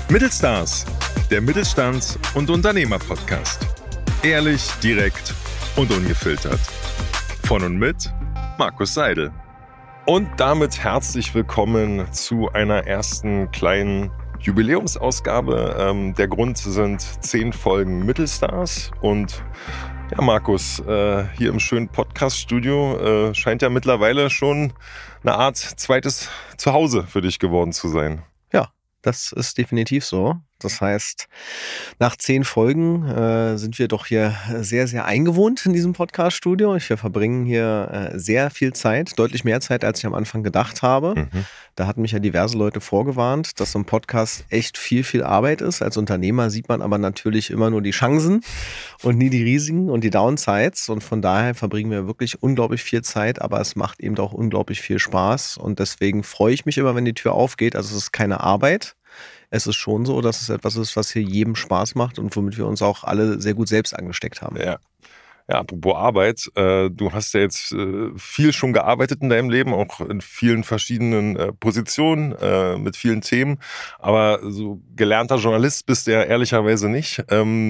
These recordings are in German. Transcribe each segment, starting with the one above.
Mittelstars, der Mittelstands- und Unternehmer-Podcast. Ehrlich, direkt und ungefiltert. Von und mit Markus Seidel. Und damit herzlich willkommen zu einer ersten kleinen Jubiläumsausgabe. Der Grund sind 10 Folgen Mittelstars. Und ja, Markus, hier im schönen Podcast-Studio scheint ja mittlerweile schon eine Art zweites Zuhause für dich geworden zu sein. Ja, das ist definitiv so. Das heißt, nach 10 Folgen sind wir doch hier sehr, sehr eingewohnt in diesem Podcast-Studio. Wir verbringen hier sehr viel Zeit, deutlich mehr Zeit, als ich am Anfang gedacht habe. Da hatten mich ja diverse Leute vorgewarnt, dass so ein Podcast echt viel Arbeit ist. Als Unternehmer sieht man aber natürlich immer nur die Chancen und nie die Risiken und die Downsides. Und von daher verbringen wir wirklich unglaublich viel Zeit, aber es macht eben auch unglaublich viel Spaß. Und deswegen freue ich mich immer, wenn die Tür aufgeht. Also es ist keine Arbeit. Es ist schon so, dass es etwas ist, was hier jedem Spaß macht und womit wir uns auch alle sehr gut selbst angesteckt haben. Ja, apropos Arbeit, du hast ja jetzt viel schon gearbeitet in deinem Leben, auch in vielen verschiedenen Positionen, mit vielen Themen, aber so gelernter Journalist bist du ja ehrlicherweise nicht,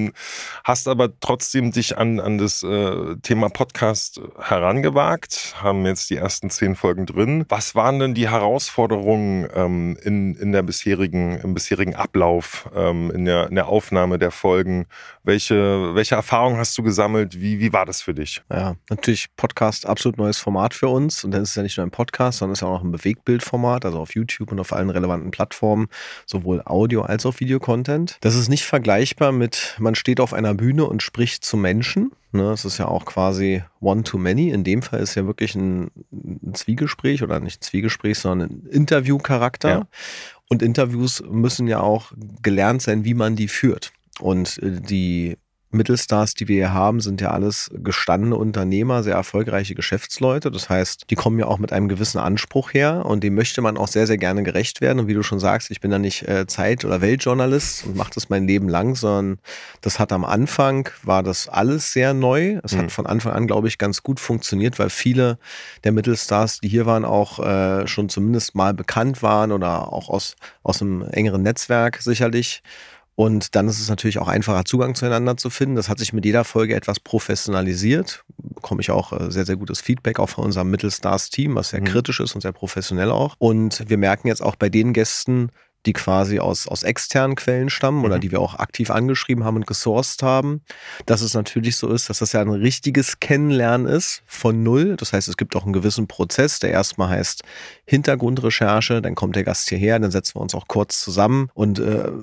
hast aber trotzdem dich an das Thema Podcast herangewagt, haben jetzt die ersten 10 Folgen drin. Was waren denn die Herausforderungen im bisherigen Ablauf, in der Aufnahme der Folgen? Welche Erfahrungen hast du gesammelt? Wie war das für dich? Ja, natürlich Podcast, absolut neues Format für uns. Und das ist ja nicht nur ein Podcast, sondern es ist ja auch noch ein Bewegtbildformat, also auf YouTube und auf allen relevanten Plattformen, sowohl Audio- als auch Videocontent. Das ist nicht vergleichbar mit, man steht auf einer Bühne und spricht zu Menschen. Es ist ja auch quasi One-to-Many. In dem Fall ist ja wirklich ein Zwiegespräch oder nicht ein Zwiegespräch, sondern ein Interviewcharakter. Ja. Und Interviews müssen ja auch gelernt sein, wie man die führt. Und die Mittelstars, die wir hier haben, sind ja alles gestandene Unternehmer, sehr erfolgreiche Geschäftsleute. Das heißt, die kommen ja auch mit einem gewissen Anspruch her und dem möchte man auch sehr, sehr gerne gerecht werden. Und wie du schon sagst, ich bin da nicht Zeit- oder Weltjournalist und mache das mein Leben lang, sondern das hat am Anfang, war das alles sehr neu. Es hat von Anfang an, glaube ich, ganz gut funktioniert, weil viele der Mittelstars, die hier waren, auch schon zumindest mal bekannt waren oder auch aus einem engeren Netzwerk sicherlich. Und dann ist es natürlich auch einfacher, Zugang zueinander zu finden. Das hat sich mit jeder Folge etwas professionalisiert. Bekomme ich auch sehr, sehr gutes Feedback auch von unserem Mittelstars-Team, was sehr kritisch ist und sehr professionell auch. Und wir merken jetzt auch bei den Gästen, die quasi aus externen Quellen stammen oder die wir auch aktiv angeschrieben haben und gesourced haben, dass es natürlich so ist, dass das ja ein richtiges Kennenlernen ist von null. Das heißt, es gibt auch einen gewissen Prozess, der erstmal heißt Hintergrundrecherche, dann kommt der Gast hierher, dann setzen wir uns auch kurz zusammen und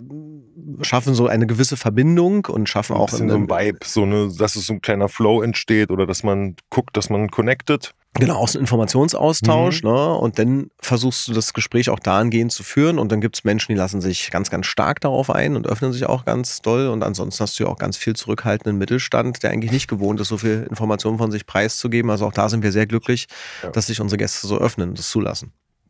schaffen so eine gewisse Verbindung und schaffen auch so ein Vibe, dass es so ein kleiner Flow entsteht oder dass man guckt, dass man connected. Genau, aus einem Informationsaustausch, ne? Und dann versuchst du das Gespräch auch dahingehend zu führen und dann gibt es Menschen, die lassen sich ganz, ganz stark darauf ein und öffnen sich auch ganz doll und ansonsten hast du ja auch ganz viel zurückhaltenden Mittelstand, der eigentlich nicht gewohnt ist, so viel Informationen von sich preiszugeben. Also auch da sind wir sehr glücklich, dass sich unsere Gäste so öffnen und das zulassen.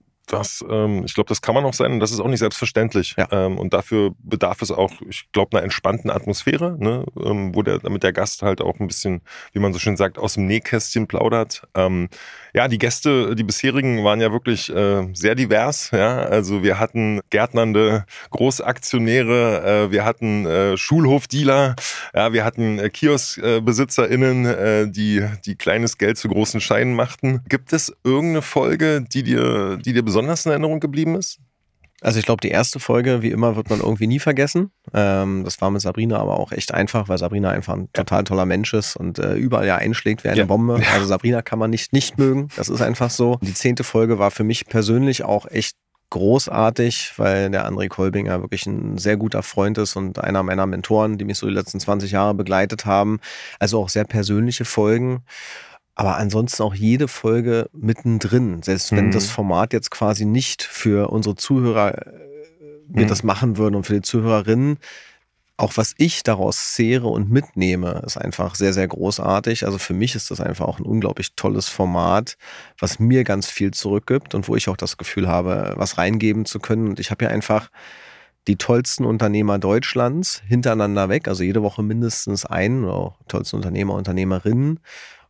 Ich glaube, das kann man auch sein und das ist auch nicht selbstverständlich. Ja. Und dafür bedarf es auch, ich glaube, einer entspannten Atmosphäre, ne? Damit der Gast halt auch ein bisschen, wie man so schön sagt, aus dem Nähkästchen plaudert. Ja, die Gäste, die bisherigen, waren ja wirklich sehr divers. Ja? Also wir hatten gärtnernde Großaktionäre, wir hatten Schulhofdealer, ja, wir hatten KioskbesitzerInnen, die kleines Geld zu großen Scheinen machten. Gibt es irgendeine Folge, die dir besonders in Erinnerung geblieben ist? Also ich glaube, die erste Folge, wie immer, wird man irgendwie nie vergessen. Das war mit Sabrina aber auch echt einfach, weil Sabrina einfach ein total toller Mensch ist und überall ja einschlägt wie eine Bombe. Ja. Also Sabrina kann man nicht mögen, das ist einfach so. Die 10. Folge war für mich persönlich auch echt großartig, weil der André Kolbinger wirklich ein sehr guter Freund ist und einer meiner Mentoren, die mich so die letzten 20 Jahre begleitet haben. Also auch sehr persönliche Folgen. Aber ansonsten auch jede Folge mittendrin. Selbst wenn das Format jetzt quasi nicht für unsere Zuhörer wir das machen würden und für die Zuhörerinnen, auch was ich daraus zehre und mitnehme, ist einfach sehr, sehr großartig. Also für mich ist das einfach auch ein unglaublich tolles Format, was mir ganz viel zurückgibt und wo ich auch das Gefühl habe, was reingeben zu können. Und ich habe ja einfach die tollsten Unternehmer Deutschlands hintereinander weg, also jede Woche mindestens einen oder auch tollsten Unternehmer, Unternehmerinnen.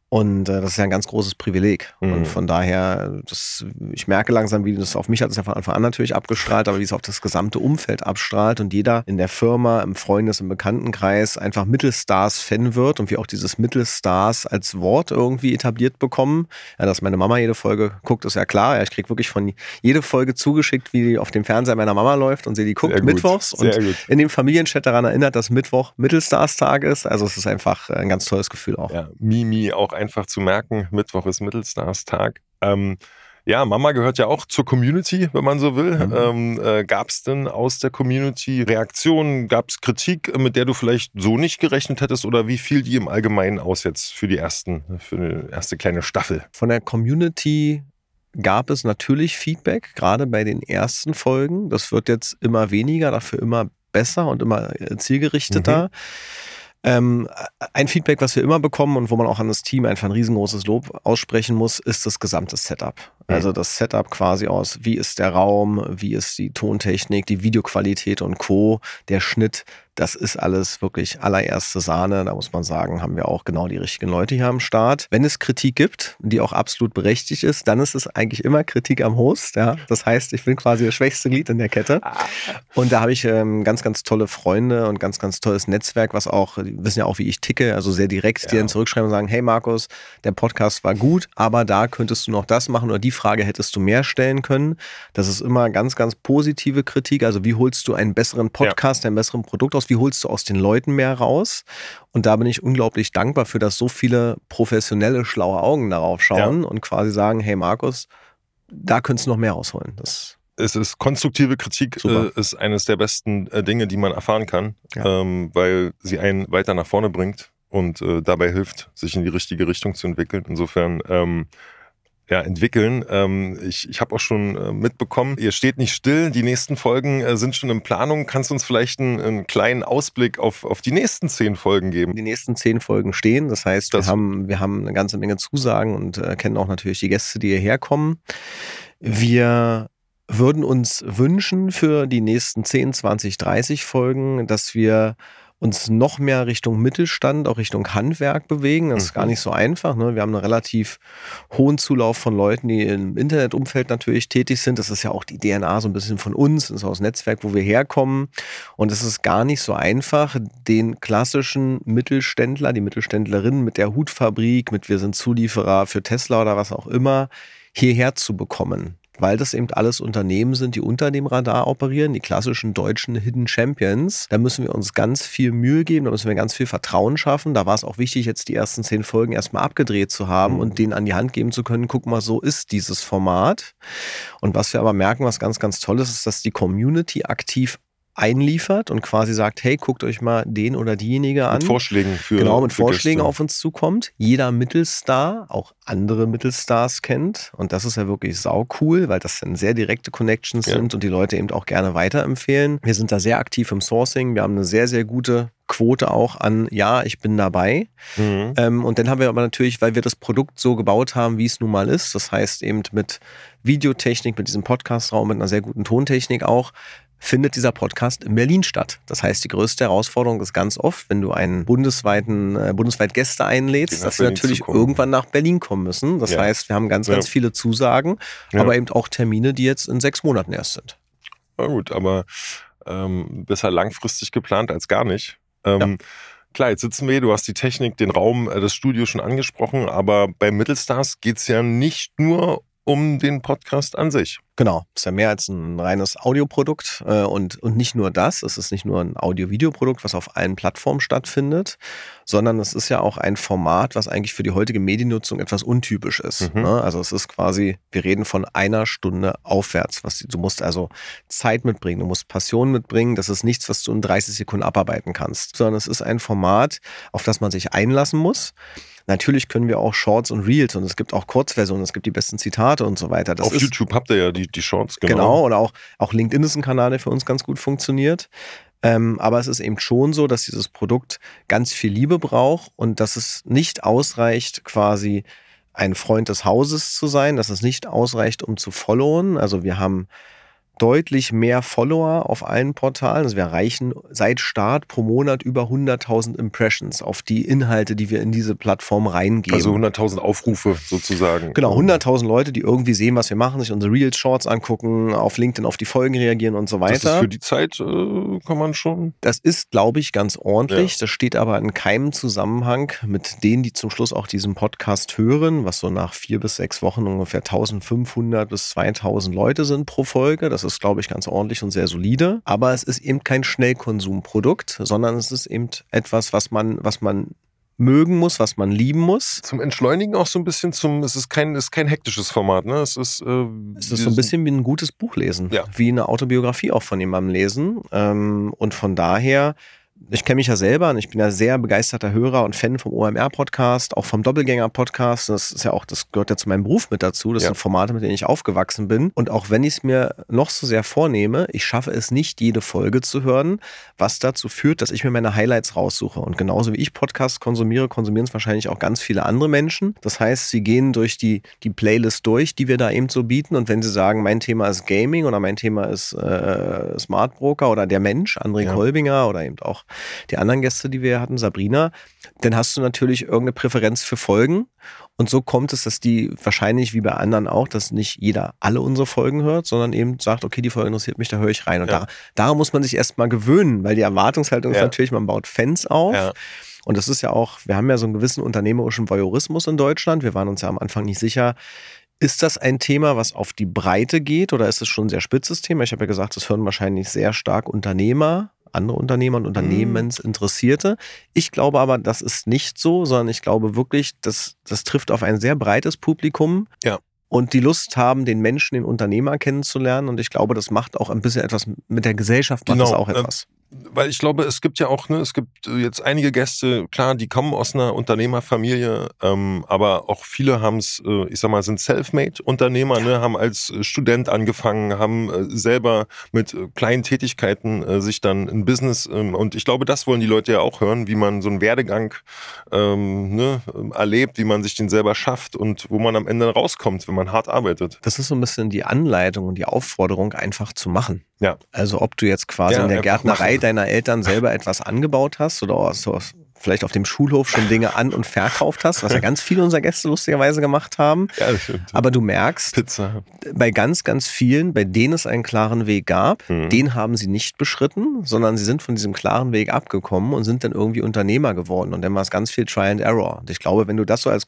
Und das ist ja ein ganz großes Privileg. Und von daher, ich merke langsam, wie das auf mich hat es ja von Anfang an natürlich abgestrahlt, aber wie es auf das gesamte Umfeld abstrahlt und jeder in der Firma, im Freundes-, im Bekanntenkreis einfach Mittelstars-Fan wird und wir auch dieses Mittelstars als Wort irgendwie etabliert bekommen. Ja, dass meine Mama jede Folge guckt, ist ja klar. Ja, ich kriege wirklich von jede Folge zugeschickt, wie die auf dem Fernseher meiner Mama läuft und sie die guckt mittwochs und in dem Familienchat daran erinnert, dass Mittwoch Mittelstars-Tag ist. Also es ist einfach ein ganz tolles Gefühl auch. Ja, Mimi auch einfach zu merken, Mittwoch ist Mittelstars-Tag. Ja, Mama gehört ja auch zur Community, wenn man so will. Gab es denn aus der Community Reaktionen, gab es Kritik, mit der du vielleicht so nicht gerechnet hättest oder wie fiel die im Allgemeinen aus jetzt für die erste kleine Staffel? Von der Community gab es natürlich Feedback, gerade bei den ersten Folgen. Das wird jetzt immer weniger, dafür immer besser und immer zielgerichteter. Ein Feedback, was wir immer bekommen und wo man auch an das Team einfach ein riesengroßes Lob aussprechen muss, ist das gesamte Setup. Also das Setup quasi aus, wie ist der Raum, wie ist die Tontechnik, die Videoqualität und Co., der Schnitt, das ist alles wirklich allererste Sahne. Da muss man sagen, haben wir auch genau die richtigen Leute hier am Start. Wenn es Kritik gibt, die auch absolut berechtigt ist, dann ist es eigentlich immer Kritik am Host. Ja? Das heißt, ich bin quasi das schwächste Glied in der Kette. Und da habe ich ganz, ganz tolle Freunde und ganz, ganz tolles Netzwerk, was auch, die wissen ja auch, wie ich ticke, also sehr direkt, die dann zurückschreiben und sagen, hey Markus, der Podcast war gut, aber da könntest du noch das machen oder die Frage hättest du mehr stellen können. Das ist immer ganz, ganz positive Kritik. Also wie holst du einen besseren Podcast, einen besseren Produkt aus? Wie holst du aus den Leuten mehr raus? Und da bin ich unglaublich dankbar für, dass so viele professionelle, schlaue Augen darauf schauen und quasi sagen, hey Markus, da könntest du noch mehr rausholen. Das es ist konstruktive Kritik, ist eines der besten Dinge, die man erfahren kann, weil sie einen weiter nach vorne bringt und dabei hilft, sich in die richtige Richtung zu entwickeln. Insofern entwickeln. Ich habe auch schon mitbekommen, ihr steht nicht still, die nächsten Folgen sind schon in Planung. Kannst du uns vielleicht einen kleinen Ausblick auf die nächsten 10 Folgen geben? Die nächsten 10 Folgen stehen, das heißt, wir haben eine ganze Menge Zusagen und kennen auch natürlich die Gäste, die hierher kommen. Wir würden uns wünschen für die nächsten 10, 20, 30 Folgen, dass wir uns noch mehr Richtung Mittelstand, auch Richtung Handwerk bewegen. Das ist gar nicht so einfach. Ne? Wir haben einen relativ hohen Zulauf von Leuten, die im Internetumfeld natürlich tätig sind. Das ist ja auch die DNA so ein bisschen von uns, das ist auch das Netzwerk, wo wir herkommen. Und es ist gar nicht so einfach, den klassischen Mittelständler, die Mittelständlerin mit der Hutfabrik, mit wir sind Zulieferer für Tesla oder was auch immer, hierher zu bekommen. Weil das eben alles Unternehmen sind, die unter dem Radar operieren, die klassischen deutschen Hidden Champions. Da müssen wir uns ganz viel Mühe geben, da müssen wir ganz viel Vertrauen schaffen. Da war es auch wichtig, jetzt die ersten 10 Folgen erstmal abgedreht zu haben und denen an die Hand geben zu können, guck mal, so ist dieses Format. Und was wir aber merken, was ganz, ganz toll ist, ist, dass die Community aktiv einliefert und quasi sagt, hey, guckt euch mal den oder diejenige an. Mit Vorschlägen mit Vorschlägen auf uns zukommt. Jeder Mittelstar, auch andere Mittelstars kennt und das ist ja wirklich saucool, weil das dann sehr direkte Connections sind und die Leute eben auch gerne weiterempfehlen. Wir sind da sehr aktiv im Sourcing, wir haben eine sehr, sehr gute Quote auch an, ja, ich bin dabei. Und dann haben wir aber natürlich, weil wir das Produkt so gebaut haben, wie es nun mal ist, das heißt eben mit Videotechnik, mit diesem Podcastraum, mit einer sehr guten Tontechnik auch, findet dieser Podcast in Berlin statt. Das heißt, die größte Herausforderung ist ganz oft, wenn du einen bundesweit Gäste einlädst, dass sie natürlich irgendwann nach Berlin kommen müssen. Das heißt, wir haben ganz, ganz viele Zusagen, aber eben auch Termine, die jetzt in 6 Monaten erst sind. Na gut, aber besser langfristig geplant als gar nicht. Klar, jetzt sitzen wir, du hast die Technik, den Raum, das Studio schon angesprochen, aber bei Mittelstars geht es ja nicht nur um den Podcast an sich. Genau, ist ja mehr als ein reines Audioprodukt und nicht nur das, es ist nicht nur ein Audio-Video-Produkt, was auf allen Plattformen stattfindet, sondern es ist ja auch ein Format, was eigentlich für die heutige Mediennutzung etwas untypisch ist. Ne? Also es ist quasi, wir reden von 1 Stunde aufwärts. Du musst also Zeit mitbringen, du musst Passion mitbringen, das ist nichts, was du in 30 Sekunden abarbeiten kannst, sondern es ist ein Format, auf das man sich einlassen muss. Natürlich können wir auch Shorts und Reels und es gibt auch Kurzversionen, es gibt die besten Zitate und so weiter. Auf YouTube habt ihr ja die Shorts, genau. Genau, oder auch LinkedIn ist ein Kanal, der für uns ganz gut funktioniert. Aber es ist eben schon so, dass dieses Produkt ganz viel Liebe braucht und dass es nicht ausreicht, quasi ein Freund des Hauses zu sein, dass es nicht ausreicht, um zu followen. Also wir haben deutlich mehr Follower auf allen Portalen. Also wir erreichen seit Start pro Monat über 100.000 Impressions auf die Inhalte, die wir in diese Plattform reingeben. Also 100.000 Aufrufe sozusagen. Genau, 100.000 Leute, die irgendwie sehen, was wir machen, sich unsere Reels, Shorts angucken, auf LinkedIn auf die Folgen reagieren und so weiter. Das ist für die Zeit, kann man schon... Das ist, glaube ich, ganz ordentlich. Ja. Das steht aber in keinem Zusammenhang mit denen, die zum Schluss auch diesen Podcast hören, was so nach 4 bis 6 Wochen ungefähr 1.500 bis 2.000 Leute sind pro Folge. Das ist, glaube ich, ganz ordentlich und sehr solide. Aber es ist eben kein Schnellkonsumprodukt, sondern es ist eben etwas, was man mögen muss, was man lieben muss. Zum Entschleunigen auch so ein bisschen es ist kein hektisches Format, ne? Es ist so ein bisschen wie ein gutes Buch lesen. Ja. Wie eine Autobiografie auch von jemandem lesen. Und von daher, ich kenne mich ja selber und ich bin ja sehr begeisterter Hörer und Fan vom OMR-Podcast, auch vom Doppelgänger-Podcast. Das gehört ja zu meinem Beruf mit dazu. Das sind Formate, mit denen ich aufgewachsen bin. Und auch wenn ich es mir noch so sehr vornehme, ich schaffe es nicht, jede Folge zu hören, was dazu führt, dass ich mir meine Highlights raussuche. Und genauso wie ich Podcasts konsumieren es wahrscheinlich auch ganz viele andere Menschen. Das heißt, sie gehen durch die Playlist durch, die wir da eben so bieten. Und wenn sie sagen, mein Thema ist Gaming oder mein Thema ist Smart Broker oder der Mensch, André Kolbinger oder eben auch die anderen Gäste, die wir hatten, Sabrina, dann hast du natürlich irgendeine Präferenz für Folgen. Und so kommt es, dass die wahrscheinlich wie bei anderen auch, dass nicht jeder alle unsere Folgen hört, sondern eben sagt, okay, die Folge interessiert mich, da höre ich rein. Und daran muss man sich erstmal gewöhnen, weil die Erwartungshaltung ist natürlich, man baut Fans auf. Ja. Und das ist ja auch, wir haben ja so einen gewissen unternehmerischen Voyeurismus in Deutschland. Wir waren uns ja am Anfang nicht sicher, ist das ein Thema, was auf die Breite geht oder ist es schon ein sehr spitzes Thema? Ich habe ja gesagt, das hören wahrscheinlich sehr stark andere Unternehmer und Unternehmensinteressierte. Ich glaube aber, das ist nicht so, sondern ich glaube wirklich, das trifft auf ein sehr breites Publikum. Ja. Und die Lust haben, den Menschen, den Unternehmer kennenzulernen. Und ich glaube, das macht auch ein bisschen etwas mit der Gesellschaft, macht das auch etwas. Weil ich glaube, es gibt ja auch, es gibt jetzt einige Gäste, klar, die kommen aus einer Unternehmerfamilie, aber auch viele haben es, ich sag mal, sind Selfmade-Unternehmer, haben als Student angefangen, haben selber mit kleinen Tätigkeiten sich dann ein Business, und ich glaube, das wollen die Leute ja auch hören, wie man so einen Werdegang erlebt, wie man sich den selber schafft und wo man am Ende rauskommt, wenn man hart arbeitet. Das ist so ein bisschen die Anleitung und die Aufforderung, einfach zu machen. Ja. Also ob du jetzt quasi in der Gärtnerei deiner Eltern selber etwas angebaut hast oder vielleicht auf dem Schulhof schon Dinge an- und verkauft hast, was ja ganz viele unserer Gäste lustigerweise gemacht haben. Ja, das stimmt. Aber du merkst, Pizza. Bei ganz, ganz vielen, bei denen es einen klaren Weg gab, den haben sie nicht beschritten, sondern sie sind von diesem klaren Weg abgekommen und sind dann irgendwie Unternehmer geworden. Und dann war es ganz viel Try and Error. Und ich glaube, wenn du das so als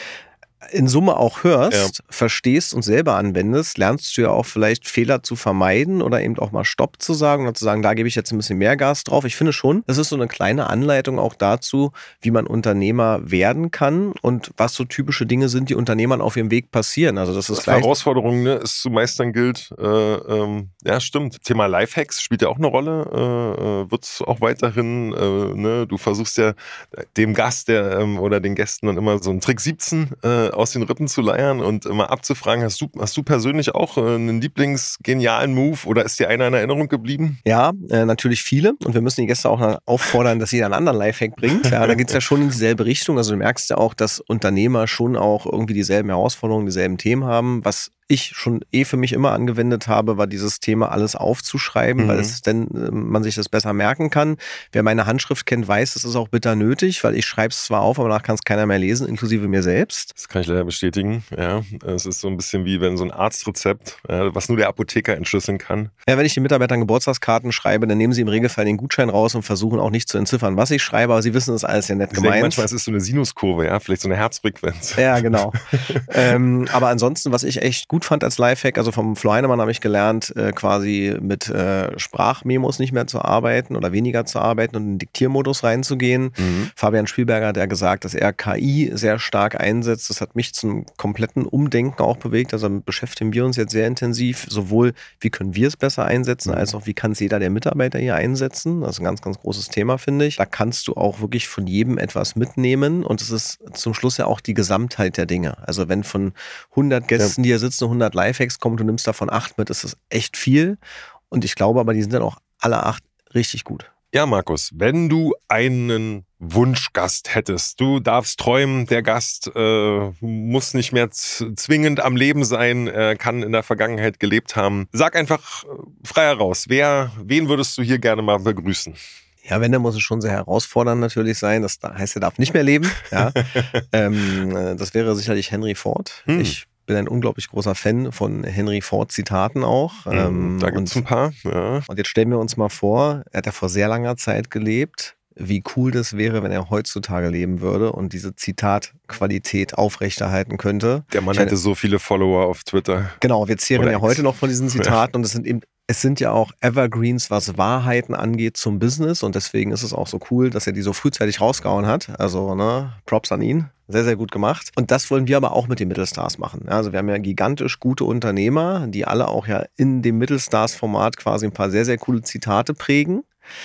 in Summe auch hörst, verstehst und selber anwendest, lernst du ja auch vielleicht Fehler zu vermeiden oder eben auch mal Stopp zu sagen oder zu sagen, da gebe ich jetzt ein bisschen mehr Gas drauf. Ich finde schon, das ist so eine kleine Anleitung auch dazu, wie man Unternehmer werden kann und was so typische Dinge sind, die Unternehmern auf ihrem Weg passieren. Also das ist Herausforderungen, es zu meistern gilt. Ja, stimmt. Thema Lifehacks spielt ja auch eine Rolle. Wird es auch weiterhin, du versuchst ja dem Gast oder den Gästen dann immer so einen Trick 17 aus den Rippen zu leiern und immer abzufragen, hast du persönlich auch einen Lieblingsgenialen Move oder ist dir einer in Erinnerung geblieben? Ja, natürlich viele und wir müssen die Gäste auch auffordern, dass jeder einen anderen Lifehack bringt. Ja, da geht es ja schon in dieselbe Richtung. Also du merkst ja auch, dass Unternehmer schon auch irgendwie dieselben Herausforderungen, dieselben Themen haben. Was ich schon für mich immer angewendet habe, war dieses Thema alles aufzuschreiben, weil man sich das besser merken kann. Wer meine Handschrift kennt, weiß, das ist auch bitter nötig, weil ich schreibe es zwar auf, aber danach kann es keiner mehr lesen, inklusive mir selbst. Das kann ich leider bestätigen, ja. Es ist so ein bisschen wie wenn so ein Arztrezept, was nur der Apotheker entschlüsseln kann. Ja, wenn ich den Mitarbeitern Geburtstagskarten schreibe, dann nehmen sie im Regelfall den Gutschein raus und versuchen auch nicht zu entziffern, was ich schreibe, aber sie wissen, das ist alles ja nett gemeint. Manchmal ist es so eine Sinuskurve, ja, vielleicht so eine Herzfrequenz. Ja, genau. Aber ansonsten, was ich echt gut fand als Lifehack, also vom Flo Heinemann habe ich gelernt, quasi mit Sprachmemos nicht mehr zu arbeiten oder weniger zu arbeiten und in den Diktiermodus reinzugehen. Fabian Spielberger hat ja gesagt, dass er KI sehr stark einsetzt. Das hat mich zum kompletten Umdenken auch bewegt. Also damit beschäftigen wir uns jetzt sehr intensiv, sowohl wie können wir es besser einsetzen, als auch wie kann es jeder der Mitarbeiter hier einsetzen. Das ist ein ganz, ganz großes Thema, finde ich. Da kannst du auch wirklich von jedem etwas mitnehmen und es ist zum Schluss ja auch die Gesamtheit der Dinge. Also wenn von 100 Gästen, die hier sitzen, 100 Lifehacks kommen, du nimmst davon 8 mit, ist das echt viel. Und ich glaube aber, die sind dann auch alle 8 richtig gut. Ja, Markus, wenn du einen Wunschgast hättest, du darfst träumen, der Gast muss nicht mehr zwingend am Leben sein, kann in der Vergangenheit gelebt haben. Sag einfach frei heraus, wen würdest du hier gerne mal begrüßen? Ja, wenn, dann muss es schon sehr herausfordernd natürlich sein. Das heißt, er darf nicht mehr leben. Ja. Das wäre sicherlich Henry Ford. Ich bin ein unglaublich großer Fan von Henry Ford Zitaten auch. Da gibt es ein paar. Ja. Und jetzt stellen wir uns mal vor, er hat ja vor sehr langer Zeit gelebt. Wie cool das wäre, wenn er heutzutage leben würde und diese Zitatqualität aufrechterhalten könnte. Der Mann hätte so viele Follower auf Twitter. Genau, wir zehren ja heute noch von diesen Zitaten und es sind ja auch Evergreens, was Wahrheiten angeht zum Business und deswegen ist es auch so cool, dass er die so frühzeitig rausgehauen hat. Also, Props an ihn. Sehr, sehr gut gemacht. Und das wollen wir aber auch mit den Mittelstars machen. Also wir haben ja gigantisch gute Unternehmer, die alle auch ja in dem Mittelstars-Format quasi ein paar sehr, sehr coole Zitate prägen.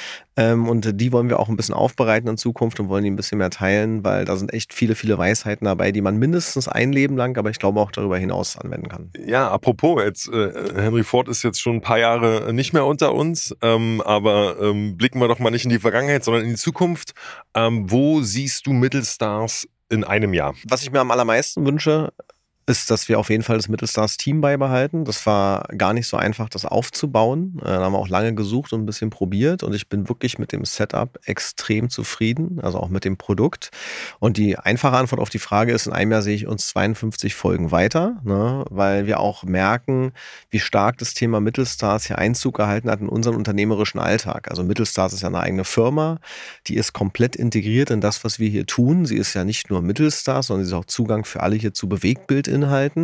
Und die wollen wir auch ein bisschen aufbereiten in Zukunft und wollen die ein bisschen mehr teilen, weil da sind echt viele, viele Weisheiten dabei, die man mindestens ein Leben lang, aber ich glaube auch darüber hinaus anwenden kann. Ja, apropos, jetzt Henry Ford ist jetzt schon ein paar Jahre nicht mehr unter uns, aber blicken wir doch mal nicht in die Vergangenheit, sondern in die Zukunft. Wo siehst du Mittelstars in einem Jahr? Was ich mir am allermeisten wünsche, ist, dass wir auf jeden Fall das Mittelstars-Team beibehalten. Das war gar nicht so einfach, das aufzubauen. Da haben wir auch lange gesucht und ein bisschen probiert. Und ich bin wirklich mit dem Setup extrem zufrieden, also auch mit dem Produkt. Und die einfache Antwort auf die Frage ist, in einem Jahr sehe ich uns 52 Folgen weiter, weil wir auch merken, wie stark das Thema Mittelstars hier Einzug gehalten hat in unseren unternehmerischen Alltag. Also Mittelstars ist ja eine eigene Firma, die ist komplett integriert in das, was wir hier tun. Sie ist ja nicht nur Mittelstars, sondern sie ist auch Zugang für alle hier zu Bewegtbildinhalten.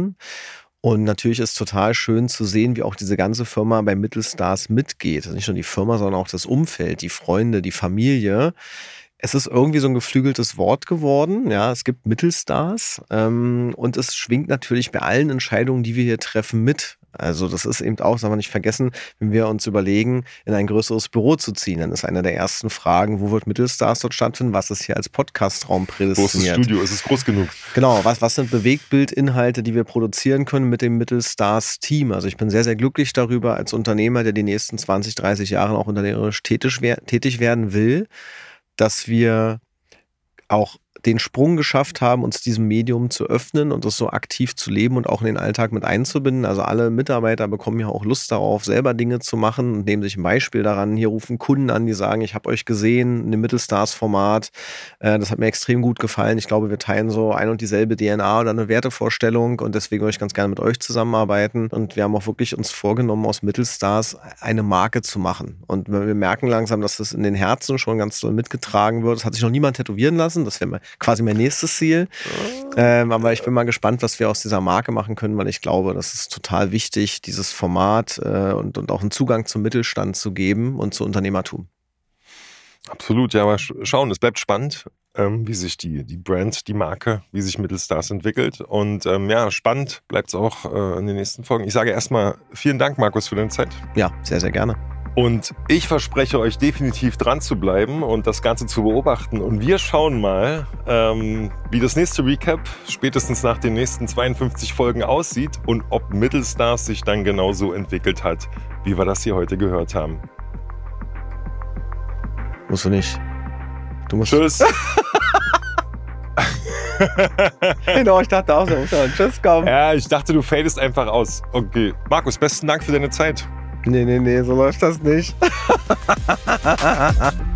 Und natürlich ist total schön zu sehen, wie auch diese ganze Firma bei Mittelstars mitgeht. Also nicht nur die Firma, sondern auch das Umfeld, die Freunde, die Familie. Es ist irgendwie so ein geflügeltes Wort geworden. Ja, es gibt Mittelstars und es schwingt natürlich bei allen Entscheidungen, die wir hier treffen, mit. Also das ist eben auch, sagen wir nicht vergessen, wenn wir uns überlegen, in ein größeres Büro zu ziehen, dann ist eine der ersten Fragen, wo wird Mittelstars dort stattfinden, was ist hier als Podcastraum prädestiniert? Großes Studio, ist es groß genug? Genau, was sind Bewegtbildinhalte, die wir produzieren können mit dem Mittelstars-Team? Also ich bin sehr, sehr glücklich darüber, als Unternehmer, der die nächsten 20, 30 Jahre auch unternehmerisch tätig werden will, dass wir auch den Sprung geschafft haben, uns diesem Medium zu öffnen und es so aktiv zu leben und auch in den Alltag mit einzubinden. Also alle Mitarbeiter bekommen ja auch Lust darauf, selber Dinge zu machen und nehmen sich ein Beispiel daran. Hier rufen Kunden an, die sagen, ich habe euch gesehen in dem Mittelstars-Format. Das hat mir extrem gut gefallen. Ich glaube, wir teilen so ein und dieselbe DNA oder eine Wertevorstellung und deswegen würde ich ganz gerne mit euch zusammenarbeiten. Und wir haben auch wirklich uns vorgenommen, aus Mittelstars eine Marke zu machen. Und wir merken langsam, dass das in den Herzen schon ganz doll mitgetragen wird. Das hat sich noch niemand tätowieren lassen. Das wäre quasi mein nächstes Ziel. Aber ich bin mal gespannt, was wir aus dieser Marke machen können, weil ich glaube, das ist total wichtig, dieses Format und auch einen Zugang zum Mittelstand zu geben und zu Unternehmertum. Absolut, ja, aber schauen, es bleibt spannend, wie sich die Brand, die Marke, wie sich Mittelstars entwickelt. Und ja, spannend bleibt es auch in den nächsten Folgen. Ich sage erstmal vielen Dank, Markus, für deine Zeit. Ja, sehr, sehr gerne. Und ich verspreche euch definitiv dran zu bleiben und das Ganze zu beobachten. Und wir schauen mal, wie das nächste Recap spätestens nach den nächsten 52 Folgen aussieht und ob Mittelstars sich dann genauso entwickelt hat, wie wir das hier heute gehört haben. Musst du nicht. Du musst. Tschüss. Genau, ich dachte auch so. Tschüss, komm. Ja, ich dachte, du fadest einfach aus. Okay. Markus, besten Dank für deine Zeit. Nee, so läuft das nicht.